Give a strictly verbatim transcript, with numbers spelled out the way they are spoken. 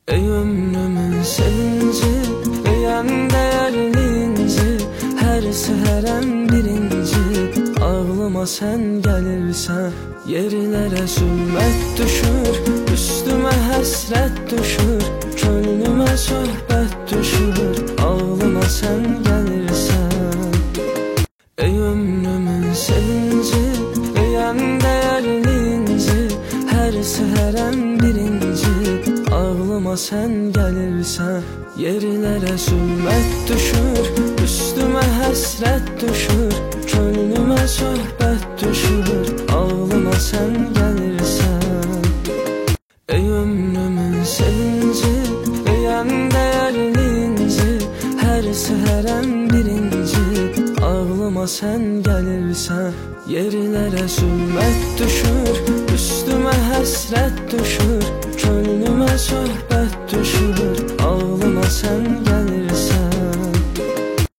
Ey ömrümün sevinci, ey en değerli inci, her seherem birinci. Ağlıma sen gelirsen yerlere zülmet düşür, üstüme hasret düşür, gönlüme sohbet düşür. Ağlıma sen gelirsen. Ey ömrümün sevinci, ey en değerli inci, her seherem birinci. Ağlıma sen gelirsen yerlere zülmet düşür, üstüme hasret düşür, gönlüme sohbet düşür. Ağlıma sen gelirsen. Ey ömrümün sevinci, ey en değerli inci, her seherem birinci. Ağlıma sen gelirsen yerlere zülmet düşür, üstüme hasret düşür, gönlüme sohbet